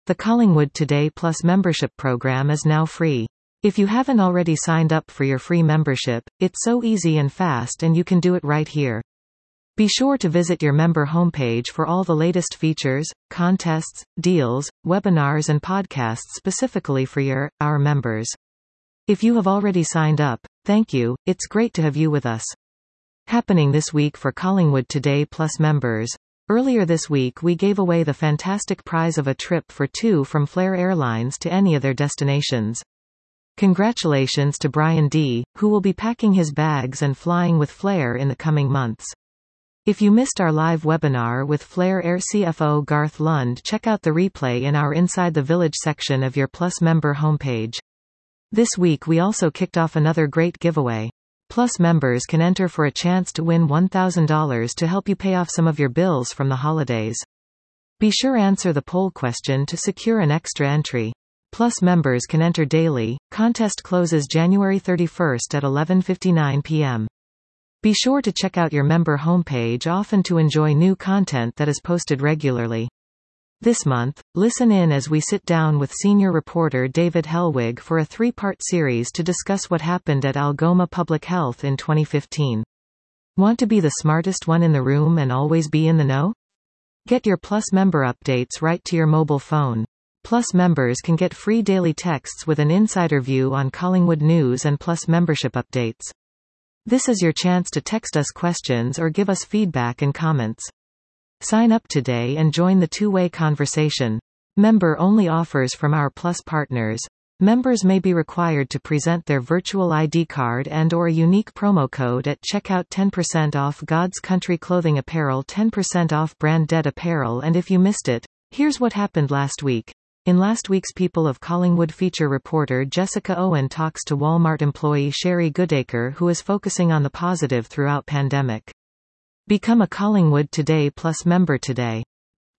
The Collingwood Today Plus membership program is now free. If you haven't already signed up for your free membership, it's so easy and fast, and you can do it right here. Be sure to visit your member homepage for all the latest features, contests, deals, webinars and podcasts specifically for our members. If you have already signed up, thank you, it's great to have you with us. Happening this week for Collingwood Today Plus members. Earlier this week we gave away the fantastic prize of a trip for two from Flair Airlines to any of their destinations. Congratulations to Brian D., who will be packing his bags and flying with Flair in the coming months. If you missed our live webinar with Flair Air CFO Garth Lund, check out the replay in our Inside the Village section of your Plus member homepage. This week we also kicked off another great giveaway. Plus members can enter for a chance to win $1,000 to help you pay off some of your bills from the holidays. Be sure answer the poll question to secure an extra entry. Plus members can enter daily. Contest closes January 31st at 11:59 p.m. Be sure to check out your member homepage often to enjoy new content that is posted regularly. This month, listen in as we sit down with senior reporter David Helwig for a three-part series to discuss what happened at Algoma Public Health in 2015. Want to be the smartest one in the room and always be in the know? Get your Plus member updates right to your mobile phone. Plus members can get free daily texts with an insider view on Collingwood news and Plus membership updates. This is your chance to text us questions or give us feedback and comments. Sign up today and join the two-way conversation. Member-only offers from our Plus partners. Members may be required to present their virtual ID card and/or a unique promo code at checkout. 10% off God's Country Clothing Apparel, 10% off Brand Dead Apparel. And if you missed it, here's what happened last week. In last week's People of Collingwood feature, reporter Jessica Owen talks to Walmart employee Sherry Goodacre, who is focusing on the positive throughout pandemic. Become a Collingwood Today Plus member today.